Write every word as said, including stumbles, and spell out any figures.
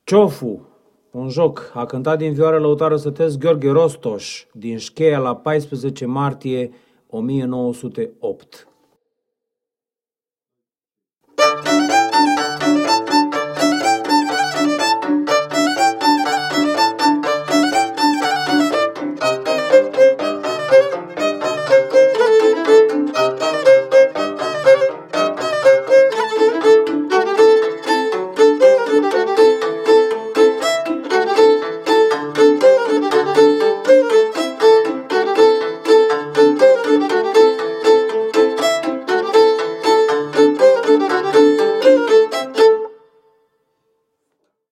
Ciofu, un joc, a cântat din vioară lăutară sătesc Gheorghe Rostoș din Șcheia la paisprezece martie o mie nouă sute opt.